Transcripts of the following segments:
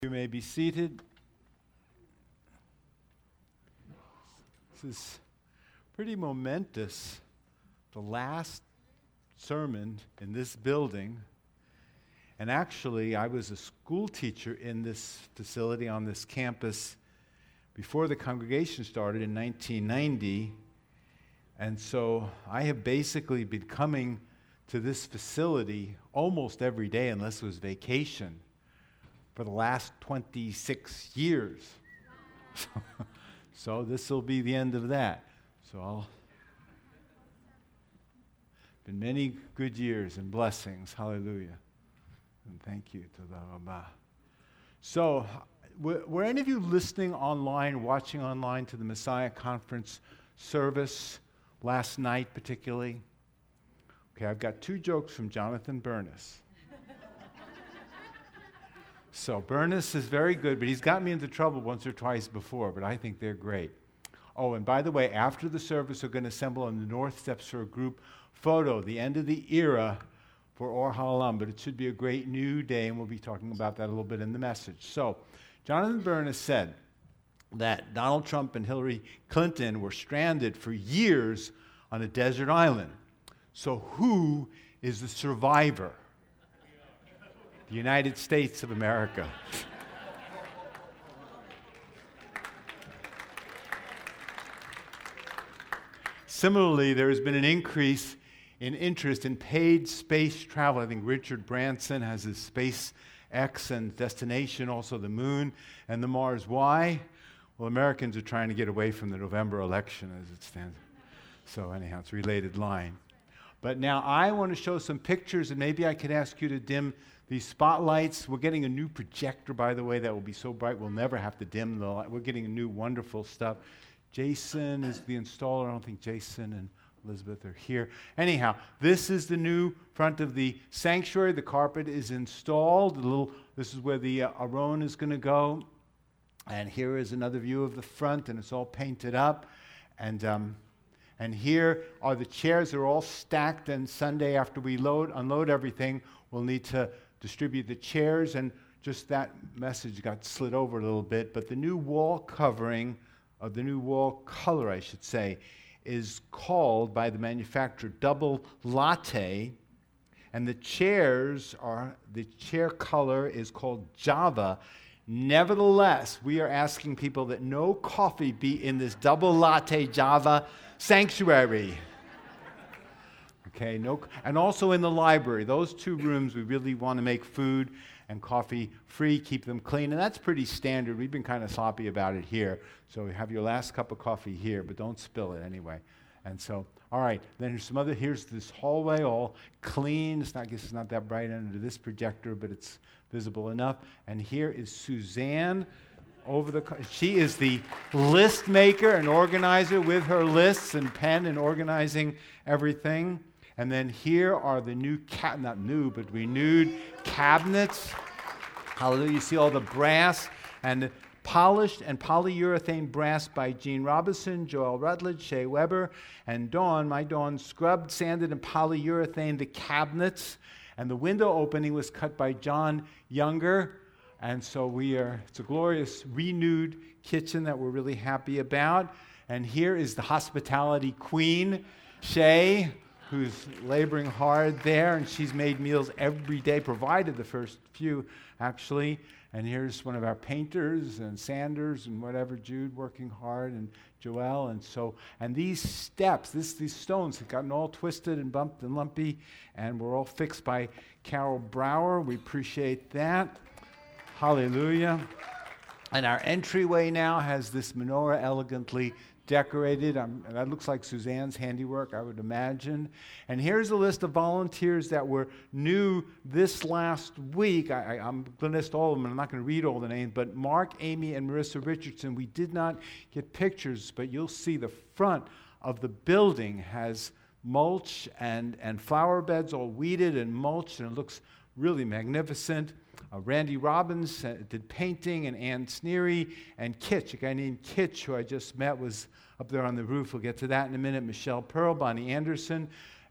You may be seated. This is pretty momentous. The last sermon in this building. And actually, I was a school teacher in this facility on this campus before the congregation started in 1990. And so I have basically been coming to this facility almost every day unless it was vacation for the last 26 years. So this will be the end of that. Been many good years and blessings. Hallelujah. And thank you to the Rabbah. So, were any of you listening online, watching online to the Messiah Conference service last night particularly? Okay, I've got two jokes from Jonathan Bernis. So Bernis is very good, but he's got me into trouble once or twice before, but I think they're great. Oh, and by the way, after the service, we're going to assemble on the north steps for a group photo, the end of the era for Or HaOlam, but it should be a great new day, and we'll be talking about that a little bit in the message. So, Jonathan Bernis said that Donald Trump and Hillary Clinton were stranded for years on a desert island. So who is the survivor? The United States of America. Similarly, there has been an increase in interest in paid space travel. I think Richard Branson has his SpaceX and destination, also the moon and the Mars. Why? Well, Americans are trying to get away from the November election as it stands. So anyhow, it's a related line. But now I want to show some pictures, and maybe I could ask you to dim these spotlights. We're getting a new projector, by the way, that will be so bright we'll never have to dim the light. We're getting a new wonderful stuff. Jason is the installer. I don't think Jason and Elizabeth are here. Anyhow, this is the new front of the sanctuary. The carpet is installed. This is where the Aron is going to go. And here is another view of the front, and it's all painted up. And here are the chairs. They're all stacked, and Sunday after we unload everything, we'll need to distribute the chairs, and just that message got slid over a little bit. But the new wall covering, the new wall color, I should say, is called by the manufacturer Double Latte, and the chair color is called Java. Nevertheless, we are asking people that no coffee be in this Double Latte Java sanctuary. Okay, and also in the library. Those two rooms, we really want to make food and coffee free, keep them clean, and that's pretty standard. We've been kind of sloppy about it here. So have your last cup of coffee here, but don't spill it anyway. And so, all right, then here's this hallway all clean. I guess it's not that bright under this projector, but it's visible enough. And here is Suzanne she is the list maker and organizer with her lists and pen and organizing everything. And then here are the renewed cabinets. Hallelujah. You see all the brass and the polished and polyurethane brass by Gene Robinson, Joel Rutledge, Shea Weber, and my Dawn scrubbed, sanded, and polyurethane the cabinets. And the window opening was cut by John Younger. And so it's a glorious renewed kitchen that we're really happy about. And here is the hospitality queen, Shay, who's laboring hard there, and she's made meals every day, provided the first few, actually. And here's one of our painters and sanders and whatever, Jude, working hard, and Joelle. And these steps, these stones have gotten all twisted and bumped and lumpy, and were all fixed by Carol Brower. We appreciate that. Hallelujah. And our entryway now has this menorah elegantly decorated. And that looks like Suzanne's handiwork, I would imagine. And here's a list of volunteers that were new this last week. I'm going to list all of them, and I'm not going to read all the names, but Mark, Amy, and Marissa Richardson. We did not get pictures, but you'll see the front of the building has mulch and flower beds all weeded and mulched, and it looks really magnificent. Randy Robbins did painting, and Ann Sneary, and Kitch, a guy named Kitch, who I just met, was up there on the roof. We'll get to that in a minute. Michelle Pearl, Bonnie Anderson,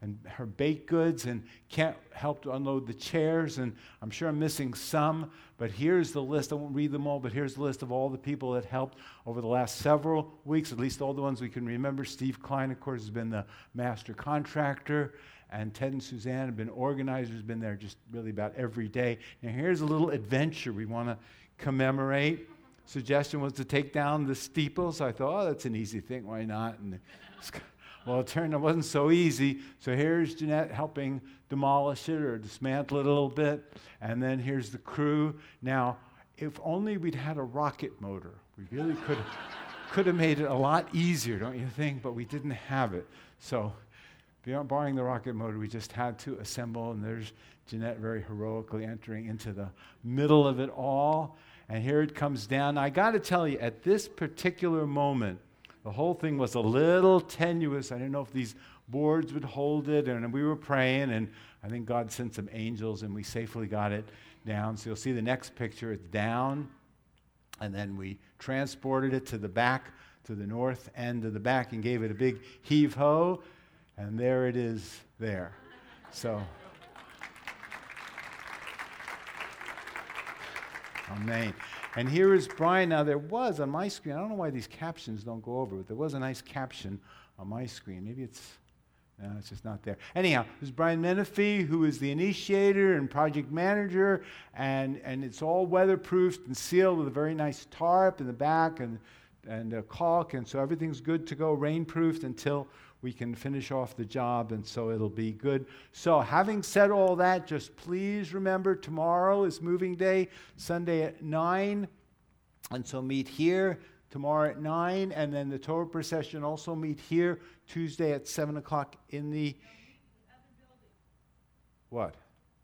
and her baked goods, and Kent helped to unload the chairs, and I'm sure I'm missing some, but here's the list. I won't read them all, but here's the list of all the people that helped over the last several weeks, at least all the ones we can remember. Steve Klein, of course, has been the master contractor, and Ted and Suzanne have been organizers, been there just really about every day. Now here's a little adventure we want to commemorate. Suggestion was to take down the steeple, so I thought, oh, that's an easy thing, why not? And well, it turned out it wasn't so easy. So here's Jeanette helping demolish it or dismantle it a little bit. And then here's the crew. Now, if only we'd had a rocket motor, we really could have made it a lot easier, don't you think? But we didn't have it. So barring the rocket motor, we just had to assemble. And there's Jeanette very heroically entering into the middle of it all. And here it comes down. I got to tell you, at this particular moment, the whole thing was a little tenuous. I didn't know if these boards would hold it, and we were praying, and I think God sent some angels, and we safely got it down. So you'll see the next picture. It's down, and then we transported it to the back, to the north end of the back, and gave it a big heave-ho, and there it is there. So, amen. And here is Brian. Now, there was on my screen, I don't know why these captions don't go over, but there was a nice caption on my screen. Maybe it's just not there. Anyhow, there's Brian Menifee, who is the initiator and project manager, and it's all weatherproofed and sealed with a very nice tarp in the back and a caulk, and so everything's good to go, rainproofed until we can finish off the job, and so it'll be good. So having said all that, just please remember tomorrow is moving day, Sunday at 9, and so meet here tomorrow at 9, and then the Torah procession also meet here Tuesday at 7 o'clock in the what?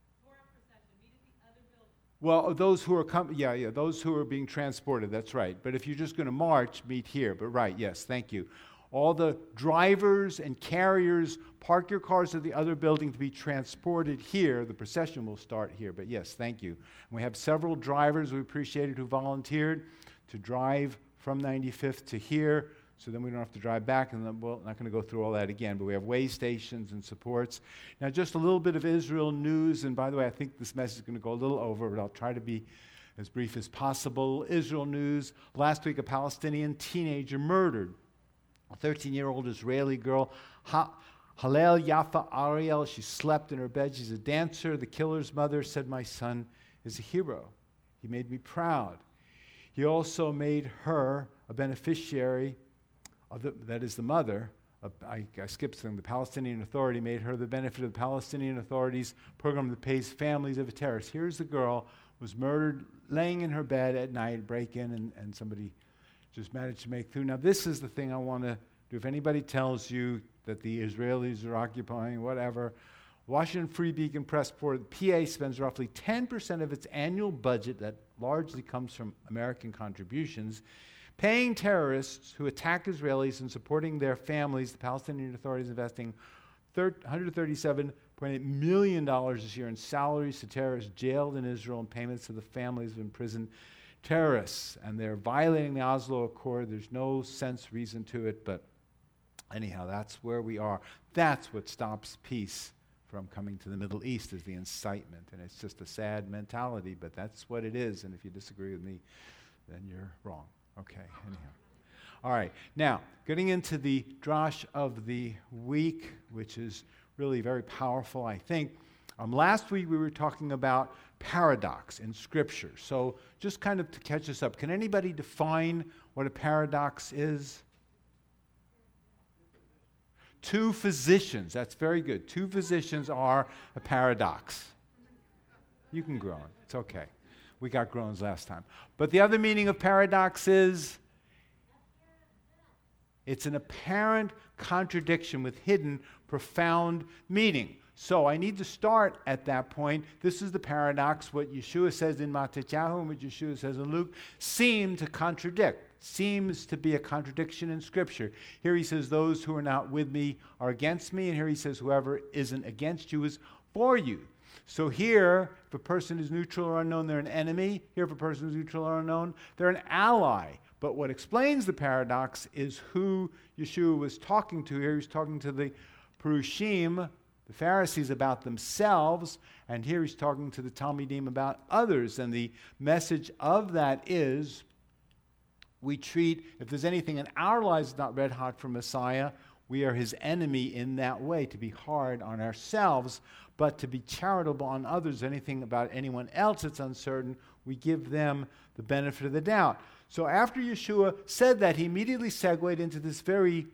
Well, those who are those who are being transported, that's right. But if you're just going to march, meet here. But right, yes, thank you. All the drivers and carriers, park your cars at the other building to be transported here. The procession will start here, but yes, thank you. And we have several drivers we appreciated who volunteered to drive from 95th to here, so then we don't have to drive back, and then, well, not going to go through all that again, but we have way stations and supports. Now, just a little bit of Israel news, and by the way, I think this message is going to go a little over, but I'll try to be as brief as possible. Israel news, last week a Palestinian teenager murdered. A 13-year-old Israeli girl, Hallel Yafa Ariel, she slept in her bed. She's a dancer. The killer's mother said, "My son is a hero. He made me proud." He also made her a beneficiary of that is the mother. I skipped something. The Palestinian Authority made her the benefit of the Palestinian Authority's program that pays families of a terrorist. Here's the girl was murdered, laying in her bed at night, break-in, and somebody just managed to make through. Now, this is the thing I want to do. If anybody tells you that the Israelis are occupying whatever, Washington Free Beacon Press Report, the PA spends roughly 10% of its annual budget that largely comes from American contributions, paying terrorists who attack Israelis and supporting their families. The Palestinian Authority is investing $137.8 million this year in salaries to terrorists jailed in Israel and payments to the families of imprisoned terrorists, and they're violating the Oslo Accord. There's no sense, reason to it, but anyhow, that's where we are. That's what stops peace from coming to the Middle East, is the incitement, and it's just a sad mentality, but that's what it is, and if you disagree with me, then you're wrong. Okay, anyhow. All right, now, getting into the drash of the week, which is really very powerful, I think. Last week we were talking about paradox in Scripture. So just kind of to catch us up, can anybody define what a paradox is? Two physicians. That's very good. Two physicians are a paradox. You can groan. It's okay. We got groans last time. But the other meaning of paradox is it's an apparent contradiction with hidden, profound meaning. So I need to start at that point. This is the paradox. What Yeshua says in Matthew and what Yeshua says in Luke seem to contradict. Seems to be a contradiction in Scripture. Here he says, those who are not with me are against me. And here he says, whoever isn't against you is for you. So here, if a person is neutral or unknown, they're an enemy. Here, if a person is neutral or unknown, they're an ally. But what explains the paradox is who Yeshua was talking to here. He was talking to the Perushim, The Pharisees about themselves, and here he's talking to the Talmidim about others. And the message of that is, we treat, if there's anything in our lives that's not red hot for Messiah, we are his enemy in that way, to be hard on ourselves, but to be charitable on others. Anything about anyone else that's uncertain, we give them the benefit of the doubt. So after Yeshua said that, he immediately segued into this very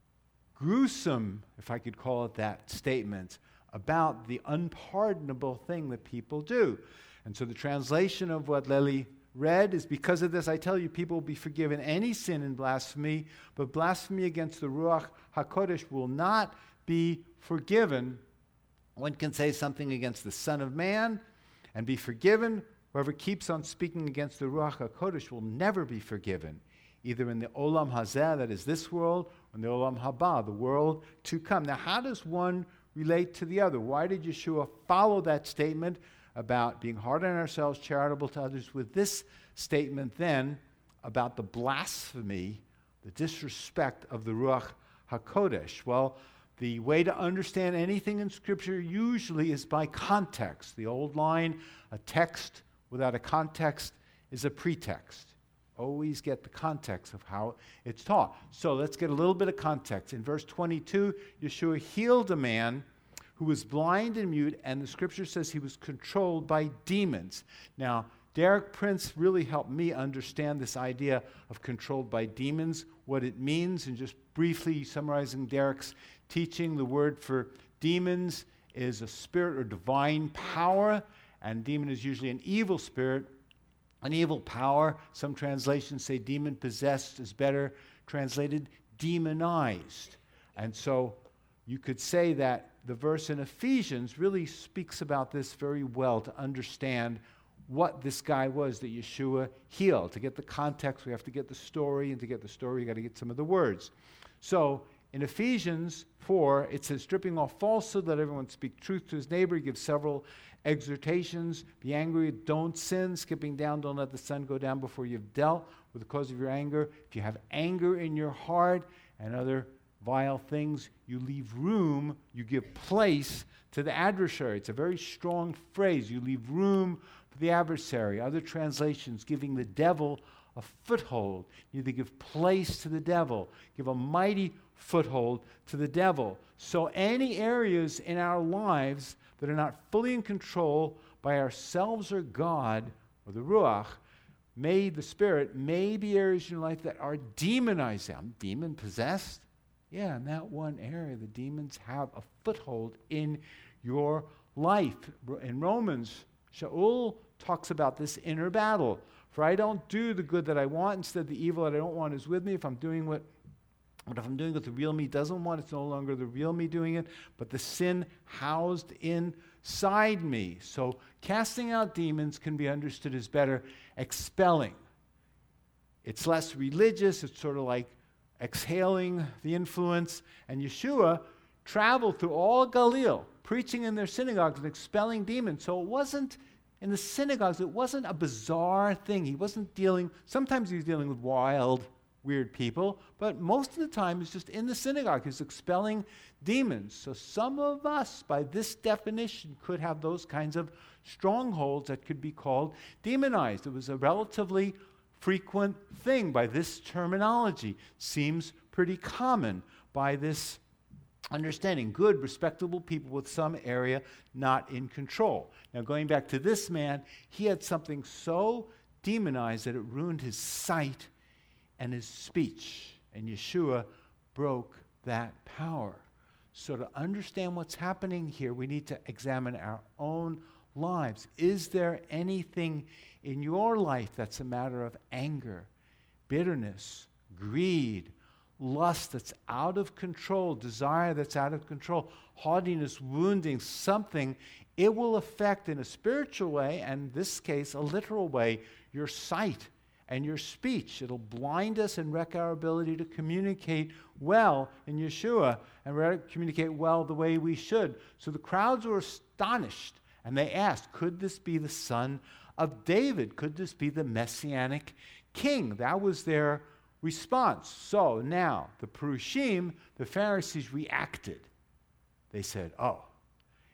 gruesome, if I could call it that, statement about the unpardonable thing that people do. And so the translation of what Lely read is, because of this, I tell you, people will be forgiven any sin and blasphemy, but blasphemy against the Ruach HaKodesh will not be forgiven. One can say something against the Son of Man and be forgiven. Whoever keeps on speaking against the Ruach HaKodesh will never be forgiven, either in the Olam Hazeh, that is this world, or in the Olam Haba, the world to come. Now, how does one relate to the other? Why did Yeshua follow that statement about being hard on ourselves, charitable to others, with this statement then about the blasphemy, the disrespect of the Ruach HaKodesh? Well, the way to understand anything in Scripture usually is by context. The old line, a text without a context is a pretext. Always get the context of how it's taught. So let's get a little bit of context. In verse 22, Yeshua healed a man who was blind and mute, and the Scripture says he was controlled by demons. Now, Derek Prince really helped me understand this idea of controlled by demons, what it means, and just briefly summarizing Derek's teaching, the word for demons is a spirit or divine power, and demon is usually an evil spirit, an evil power. Some translations say demon-possessed is better translated demonized. And so you could say that the verse in Ephesians really speaks about this very well to understand what this guy was that Yeshua healed. To get the context, we have to get the story, and to get the story, you got to get some of the words. So in Ephesians 4, it says, stripping off falsehood, let everyone speak truth to his neighbor. He gives several exhortations. Be angry, don't sin. Skipping down, don't let the sun go down before you've dealt with the cause of your anger. If you have anger in your heart and other vile things, you leave room, you give place to the adversary. It's a very strong phrase. You leave room for the adversary. Other translations, giving the devil a foothold. You either give place to the devil, give a mighty foothold to the devil. So any areas in our lives that are not fully in control by ourselves or God or the Ruach, the Spirit, may be areas in your life that are demonized. I'm demon-possessed. Yeah, in that one area, the demons have a foothold in your life. In Romans, Shaul talks about this inner battle. For I don't do the good that I want, instead the evil that I don't want is with me. If I'm doing what the real me doesn't want, it's no longer the real me doing it, but the sin housed inside me. So casting out demons can be understood as better expelling. It's less religious. It's sort of like exhaling the influence. And Yeshua traveled through all Galilee, preaching in their synagogues and expelling demons. So it wasn't, in the synagogues, it wasn't a bizarre thing. He wasn't sometimes he was dealing with wild, weird people, but most of the time he's just in the synagogue. He's expelling demons. So some of us, by this definition, could have those kinds of strongholds that could be called demonized. It was a relatively frequent thing by this terminology. Seems pretty common by this understanding. Good, respectable people with some area not in control. Now, going back to this man, he had something so demonized that it ruined his sight and his speech. And Yeshua broke that power. So to understand what's happening here, we need to examine our own lives. Is there anything in your life that's a matter of anger, bitterness, greed, lust that's out of control, desire that's out of control, haughtiness, wounding, something? It will affect in a spiritual way, and in this case, a literal way, your sight and your speech. It'll blind us and wreck our ability to communicate well in Yeshua and communicate well the way we should. So the crowds were astonished, and they asked, could this be the son of David? Could this be the Messianic king? That was their response. So now, the Perushim, the Pharisees, reacted. They said, oh,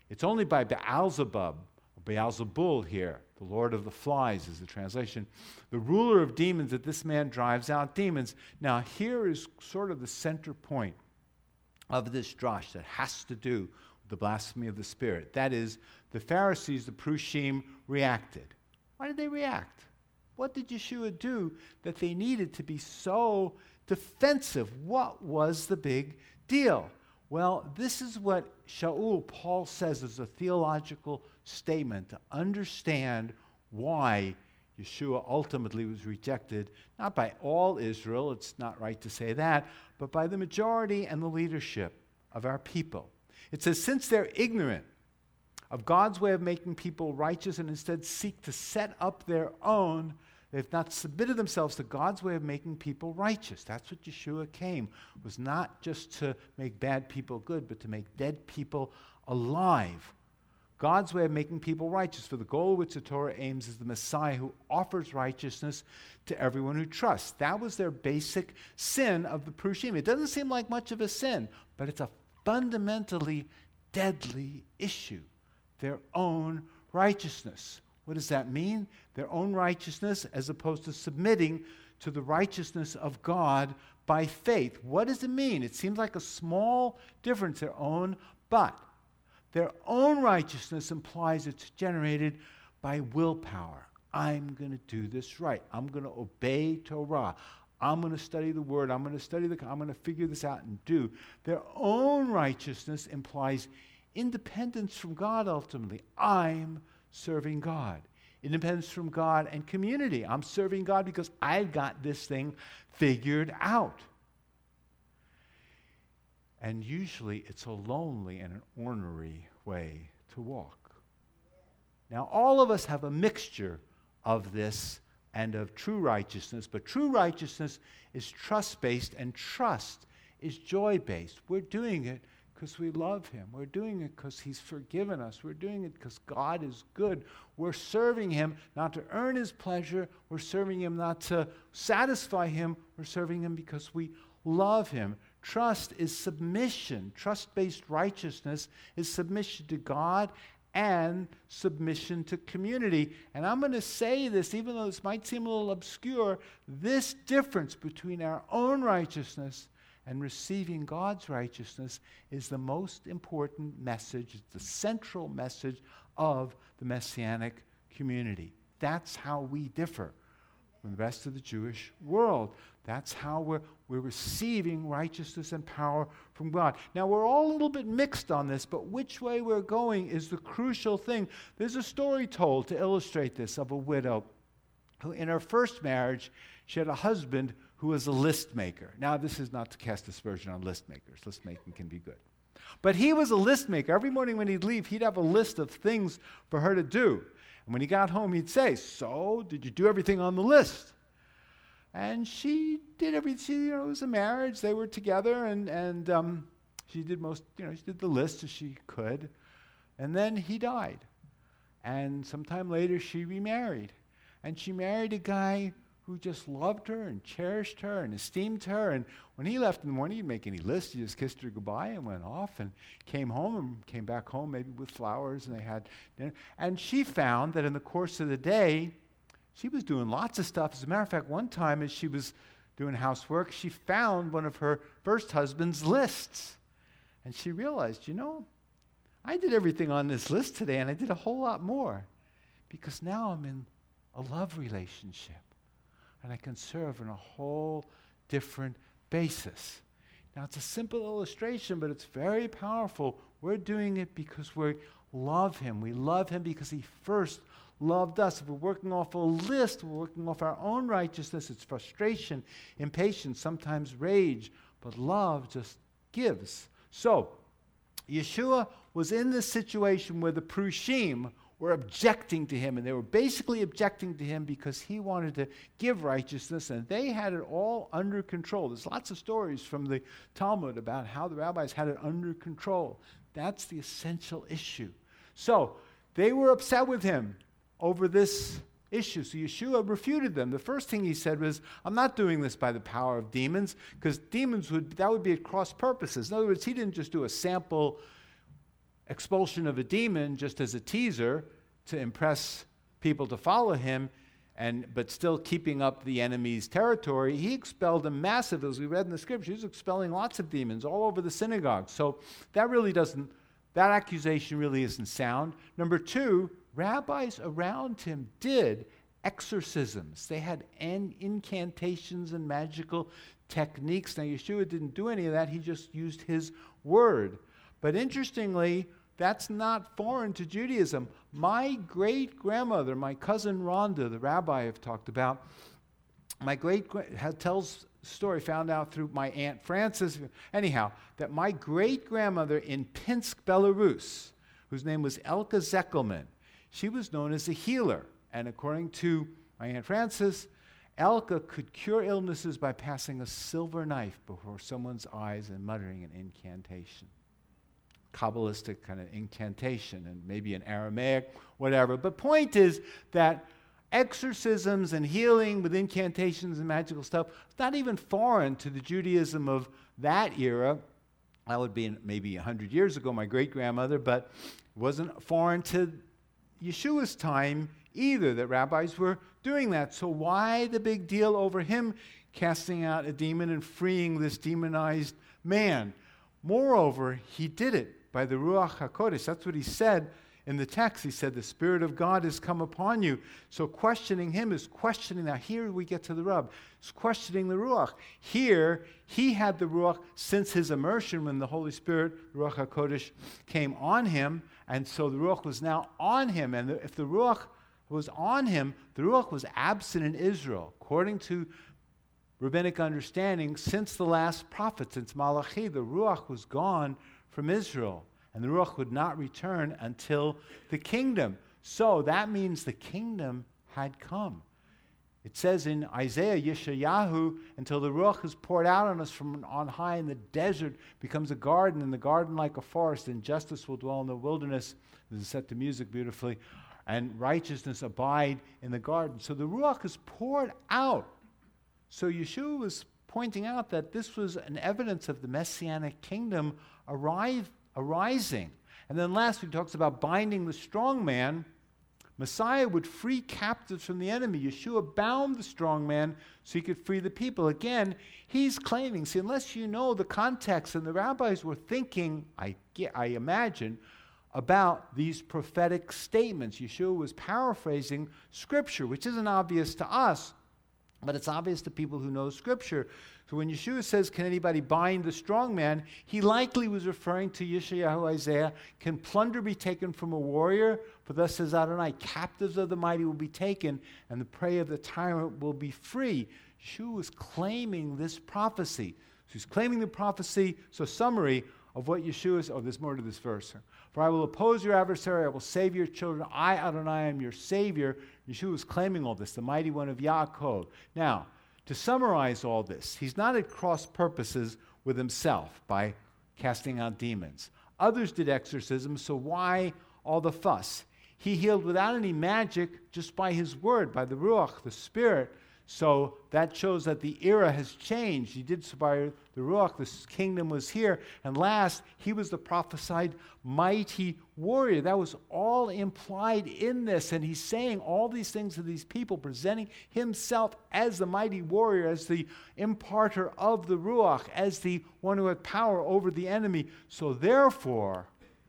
It's only by Beelzebub, or Beelzebul here, the Lord of the Flies is the translation, the ruler of demons, that this man drives out demons. Now, here is sort of the center point of this drash that has to do with the blasphemy of the Spirit. That is, the Pharisees, the Prushim, reacted. Why did they react? What did Yeshua do that they needed to be so defensive? What was the big deal? Well, this is what Shaul, Paul says, is a theological statement to understand why Yeshua ultimately was rejected, not by all Israel, it's not right to say that, but by the majority and the leadership of our people. It says, since they're ignorant of God's way of making people righteous and instead seek to set up their own, they've not submitted themselves to God's way of making people righteous. That's what Yeshua came, was not just to make bad people good, but to make dead people alive. God's way of making people righteous, for the goal which the Torah aims is the Messiah who offers righteousness to everyone who trusts. That was their basic sin of the Prushim. It doesn't seem like much of a sin, but it's a fundamentally deadly issue. Their own righteousness. What does that mean? Their own righteousness as opposed to submitting to the righteousness of God by faith. What does it mean? It seems like a small difference, their own, but their own righteousness implies it's generated by willpower. I'm going to do this right. I'm going to obey Torah. I'm going to study the Word. I'm going to figure this out and do. Their own righteousness implies independence from God ultimately. I'm serving God. Independence from God and community. I'm serving God because I've got this thing figured out. And usually it's a lonely and an ornery way to walk. Now, all of us have a mixture of this and of true righteousness, but true righteousness is trust-based and trust is joy-based. We're doing it because we love Him. We're doing it because He's forgiven us. We're doing it because God is good. We're serving Him not to earn His pleasure. We're serving Him not to satisfy Him. We're serving Him because we love Him. Trust is submission. Trust-based righteousness is submission to God and submission to community. And I'm going to say this, even though this might seem a little obscure, this difference between our own righteousness and receiving God's righteousness is the most important message, it's the central message of the Messianic community. That's how we differ from the rest of the Jewish world. That's how we're receiving righteousness and power from God. Now, we're all a little bit mixed on this, but which way we're going is the crucial thing. There's a story told to illustrate this of a widow who, in her first marriage, she had a husband who was a list maker. Now, this is not to cast aspersion on list makers. List making can be good. But he was a list maker. Every morning when he'd leave, he'd have a list of things for her to do. And when he got home, he'd say, "So, did you do everything on the list?" And she did everything. It was a marriage. They were together, and she did she did the list as she could. And then he died. And sometime later, she remarried. And she married a guy who just loved her and cherished her and esteemed her. And when he left in the morning, he didn't make any lists. He just kissed her goodbye and went off and came back home maybe with flowers, and they had dinner. And she found that in the course of the day, she was doing lots of stuff. As a matter of fact, one time as she was doing housework, she found one of her first husband's lists. And she realized, I did everything on this list today, and I did a whole lot more. Because now I'm in a love relationship. And I can serve on a whole different basis. Now, it's a simple illustration, but it's very powerful. We're doing it because we love Him. We love Him because He first loved us. If we're working off a list, we're working off our own righteousness. It's frustration, impatience, sometimes rage, but love just gives. So, Yeshua was in this situation where the Prushim were objecting to Him, and they were basically objecting to Him because He wanted to give righteousness, and they had it all under control. There's lots of stories from the Talmud about how the rabbis had it under control. That's the essential issue. So, they were upset with Him over this issue. So Yeshua refuted them. The first thing He said was, I'm not doing this by the power of demons, because demons that would be at cross purposes. In other words, He didn't just do a sample expulsion of a demon just as a teaser to impress people to follow him, but still keeping up the enemy's territory. He expelled a massive, as we read in the scripture, he was expelling lots of demons all over the synagogue. So that accusation really isn't sound. Number two, rabbis around him did exorcisms. They had incantations and magical techniques. Now, Yeshua didn't do any of that. He just used his word. But interestingly, that's not foreign to Judaism. My great-grandmother, my cousin Rhonda, the rabbi I've talked about, tells a story found out through my Aunt Frances, anyhow, that my great-grandmother in Pinsk, Belarus, whose name was Elka Zeckelman, she was known as a healer. And according to my Aunt Frances, Elka could cure illnesses by passing a silver knife before someone's eyes and muttering an incantation. Kabbalistic kind of incantation, and maybe in Aramaic, whatever. But point is that exorcisms and healing with incantations and magical stuff, it's not even foreign to the Judaism of that era. That would be maybe 100 years ago, my great-grandmother, but it wasn't foreign to Yeshua's time either, that rabbis were doing that. So why the big deal over him casting out a demon and freeing this demonized man? Moreover, he did it by the Ruach HaKodesh. That's what he said in the text. He said, the Spirit of God has come upon you. So questioning him is questioning. Now here we get to the rub. It's questioning the Ruach. Here, he had the Ruach since his immersion when the Holy Spirit, Ruach HaKodesh, came on him. And so the Ruach was now on him. And if the Ruach was on him, the Ruach was absent in Israel. According to rabbinic understanding, since the last prophet, since Malachi, the Ruach was gone from Israel, and the Ruach would not return until the kingdom. So that means the kingdom had come. It says in Isaiah, Yeshayahu, until the Ruach is poured out on us from on high, and the desert becomes a garden, and the garden like a forest, and justice will dwell in the wilderness. This is set to music beautifully. And righteousness abide in the garden. So the Ruach is poured out. So Yeshua was pointing out that this was an evidence of the Messianic kingdom arising. And then last, he talks about binding the strong man. Messiah would free captives from the enemy. Yeshua bound the strong man so he could free the people. Again, he's claiming, see, unless you know the context, and the rabbis were thinking, I imagine, about these prophetic statements. Yeshua was paraphrasing Scripture, which isn't obvious to us, but it's obvious to people who know Scripture. So when Yeshua says, can anybody bind the strong man, he likely was referring to Yeshayahu Isaiah. Can plunder be taken from a warrior? For thus says Adonai, captives of the mighty will be taken, and the prey of the tyrant will be free. Yeshua was claiming this prophecy. So he's claiming the prophecy. So summary of what Yeshua is, there's more to this verse. For I will oppose your adversary, I will save your children. I, Adonai, am your Savior. Yeshua is claiming all this, the mighty one of Yaakov. Now, to summarize all this, he's not at cross purposes with himself by casting out demons. Others did exorcisms, so why all the fuss? He healed without any magic, just by his word, by the Ruach, the Spirit. So that shows that the era has changed. He did so by the Ruach, the kingdom was here. And last, he was the prophesied mighty warrior. That was all implied in this. And he's saying all these things to these people, presenting himself as the mighty warrior, as the imparter of the Ruach, as the one who had power over the enemy. So therefore,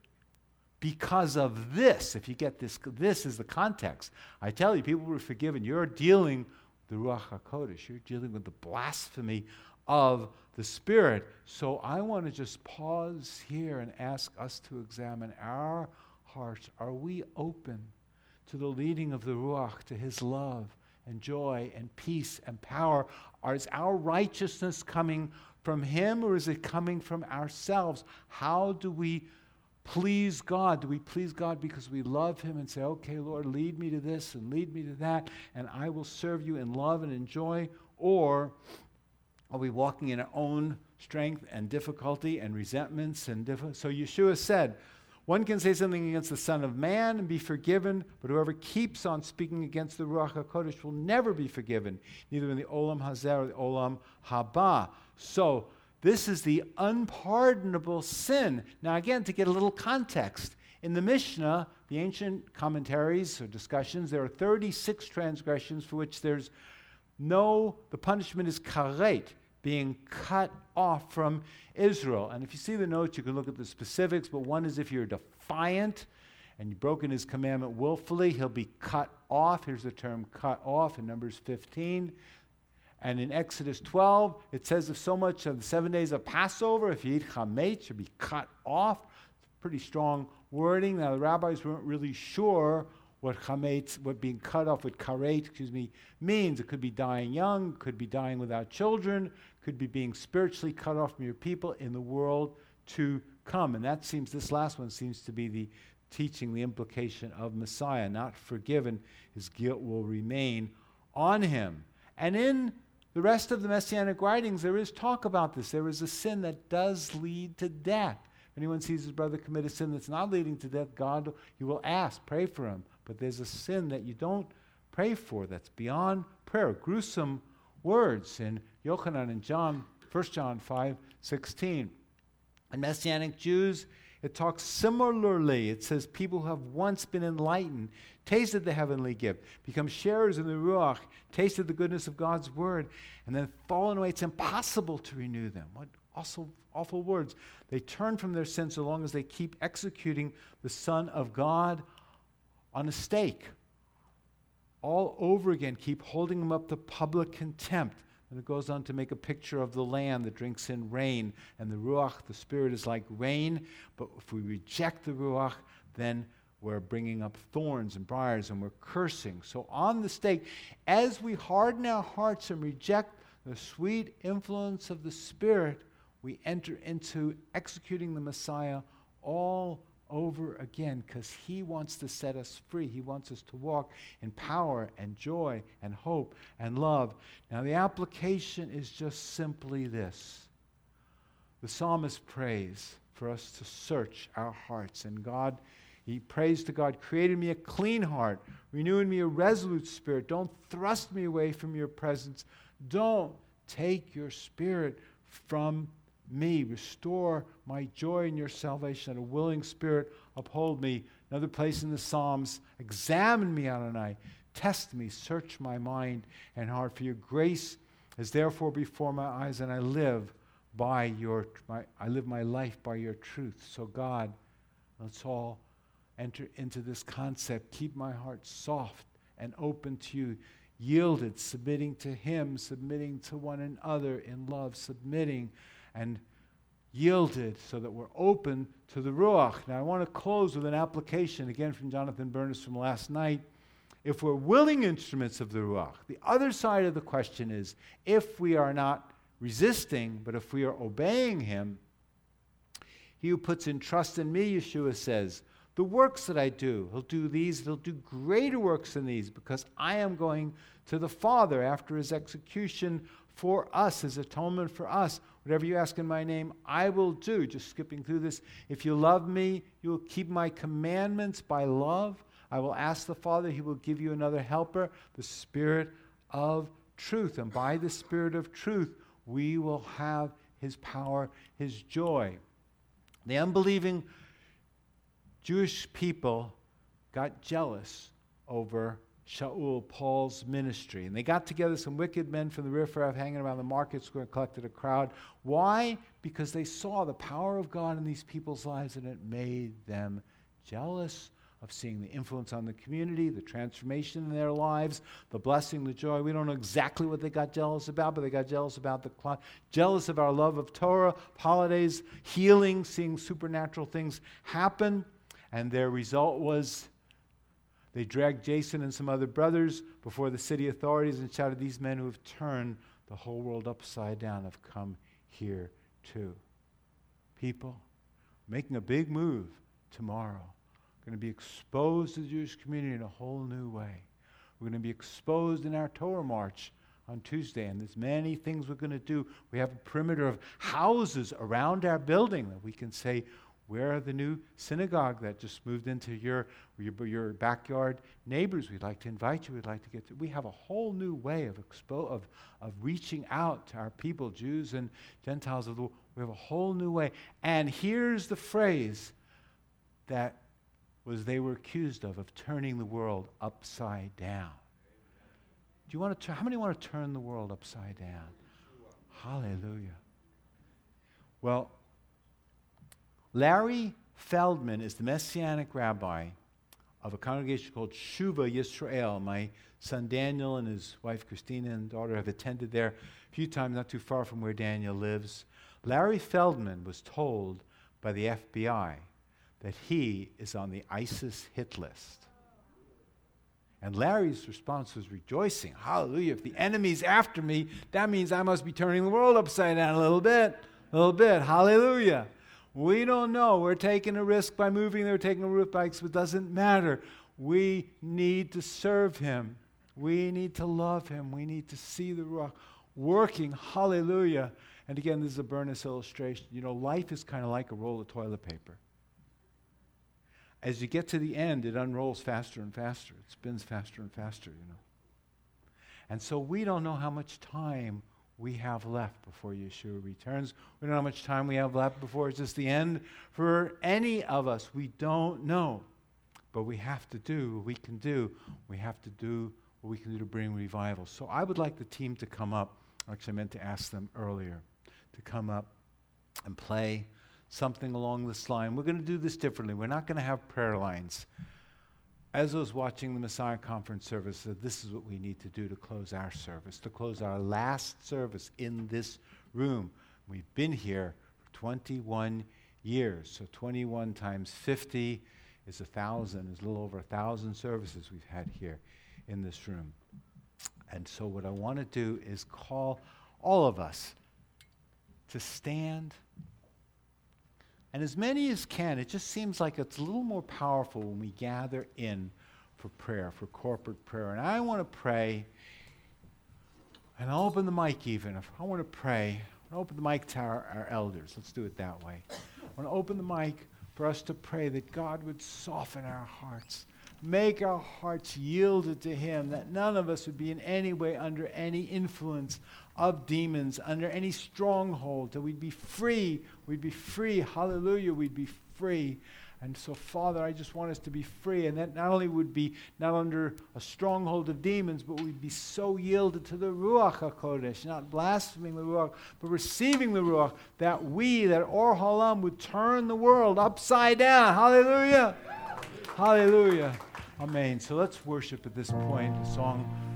because of this, if you get this, this is the context. I tell you, people were forgiven. You're dealing the Ruach HaKodesh. You're dealing with the blasphemy of the Spirit. So I want to just pause here and ask us to examine our hearts. Are we open to the leading of the Ruach, to his love and joy and peace and power? Is our righteousness coming from him, or is it coming from ourselves? How do we please God? Do we please God because we love him and say, okay, Lord, lead me to this and lead me to that, and I will serve you in love and in joy? Or are we walking in our own strength and difficulty and resentments? So Yeshua said, one can say something against the Son of Man and be forgiven, but whoever keeps on speaking against the Ruach HaKodesh will never be forgiven, neither in the Olam Hazeh or the Olam Haba. So This is the unpardonable sin. Now again, to get a little context, in the Mishnah, the ancient commentaries or discussions, there are 36 transgressions for which the punishment is karet, being cut off from Israel. And if you see the notes, you can look at the specifics, but one is if you're defiant and you've broken his commandment willfully, he'll be cut off. Here's the term cut off in Numbers 15. And in Exodus 12, it says if so much of the 7 days of Passover, if you eat chametz, you'll be cut off. It's pretty strong wording. Now, the rabbis weren't really sure what chametz, what being cut off, what karet, means. It could be dying young, could be dying without children, could be being spiritually cut off from your people in the world to come. And this last one seems to be the teaching, the implication of Messiah. Not forgiven, his guilt will remain on him. And in the rest of the Messianic writings, there is talk about this. There is a sin that does lead to death. If anyone sees his brother commit a sin that's not leading to death, God, you will ask, pray for him. But there's a sin that you don't pray for that's beyond prayer. Gruesome words in Yochanan and John, 1 John 5:16. In Messianic Jews, it talks similarly. It says people who have once been enlightened, tasted the heavenly gift, become sharers in the Ruach, tasted the goodness of God's word, and then fallen away. It's impossible to renew them. What awful words. They turn from their sin so long as they keep executing the Son of God on a stake. All over again, keep holding him up to public contempt. And it goes on to make a picture of the land that drinks in rain. And the Ruach, the Spirit, is like rain. But if we reject the Ruach, then we're bringing up thorns and briars and we're cursing. So on the stake, as we harden our hearts and reject the sweet influence of the Spirit, we enter into executing the Messiah all over again, because he wants to set us free. He wants us to walk in power and joy and hope and love. Now the application is just simply this. The psalmist prays for us to search our hearts, and he prays to God, create in me a clean heart, renew in me a resolute spirit. Don't thrust me away from your presence. Don't take your spirit from me. Restore my joy in your salvation, and a willing spirit uphold me. Another place in the Psalms, examine me, Adonai, test me, search my mind and heart, for your grace is therefore before my eyes, and I live my life by your truth. So God, let's all enter into this concept. Keep my heart soft and open to you, yielded, submitting to him, submitting to one another in love, submitting and yielded so that we're open to the Ruach. Now I want to close with an application, again from Jonathan Bernis from last night. If we're willing instruments of the Ruach, the other side of the question is, if we are not resisting, but if we are obeying him, he who puts in trust in me, Yeshua says, the works that I do, he'll do these, he'll do greater works than these, because I am going to the Father after his execution for us, his atonement for us. Whatever you ask in my name, I will do. Just skipping through this. If you love me, you will keep my commandments by love. I will ask the Father, he will give you another helper, the Spirit of truth. And by the Spirit of truth, we will have his power, his joy. The unbelieving Jewish people got jealous over Shaul, Paul's ministry. And they got together some wicked men from the riffraff hanging around the market square and collected a crowd. Why? Because they saw the power of God in these people's lives, and it made them jealous of seeing the influence on the community, the transformation in their lives, the blessing, the joy. We don't know exactly what they got jealous about, but they got jealous about jealous of our love of Torah, holidays, healing, seeing supernatural things happen. And their result was they dragged Jason and some other brothers before the city authorities and shouted, these men who have turned the whole world upside down have come here too. People, making a big move tomorrow. We're going to be exposed to the Jewish community in a whole new way. We're going to be exposed in our Torah March on Tuesday, and there's many things we're going to do. We have a perimeter of houses around our building that we can say, Where are the new synagogue that just moved into your backyard neighbors? We'd like to invite you. We'd like to get to. We have a whole new way of reaching out to our people, Jews and Gentiles of the world. We have a whole new way. And here's the phrase that they were accused of turning the world upside down. Do you want to? How many want to turn the world upside down? Hallelujah. Well, Larry Feldman is the Messianic rabbi of a congregation called Shuva Yisrael. My son Daniel and his wife Christina and daughter have attended there a few times, not too far from where Daniel lives. Larry Feldman was told by the FBI that he is on the ISIS hit list. And Larry's response was rejoicing. Hallelujah. If the enemy's after me, that means I must be turning the world upside down a little bit. Hallelujah. We don't know. We're taking a risk by moving there, taking a risk by, but it doesn't matter. We need to serve him. We need to love him. We need to see the Ruach working. Hallelujah. And again, this is a Bernice illustration. You know, life is kind of like a roll of toilet paper. As you get to the end, it unrolls faster and faster. It spins faster and faster, you know. And so we don't know how much time we have left before Yeshua returns. We don't know how much time we have left before it's just the end. For any of us, we don't know. But we have to do what we can do. We have to do what we can do to bring revival. So I would like the team to come up. Actually, I meant to ask them earlier to come up and play something along this line. We're going to do this differently. We're not going to have prayer lines. As I was watching the Messiah Conference service, I said, this is what we need to do to close our service, to close our last service in this room. We've been here for 21 years. So 21 times 50 is 1,000, is a little over 1,000 services we've had here in this room. And so what I want to do is call all of us to stand. And as many as can, it just seems like it's a little more powerful when we gather in for prayer, for corporate prayer. And I want to pray, and I'll open the mic even. If I want to pray, I'll open the mic to our elders. Let's do it that way. I want to open the mic for us to pray that God would soften our hearts, make our hearts yielded to him, that none of us would be in any way under any influence of demons, under any stronghold, that we'd be free. We'd be free. Hallelujah. We'd be free. And so, Father, I just want us to be free. And that not only would be not under a stronghold of demons, but we'd be so yielded to the Ruach HaKodesh, not blaspheming the Ruach, but receiving the Ruach, that Or Halam, would turn the world upside down. Hallelujah. Hallelujah. Amen. So let's worship at this point. The song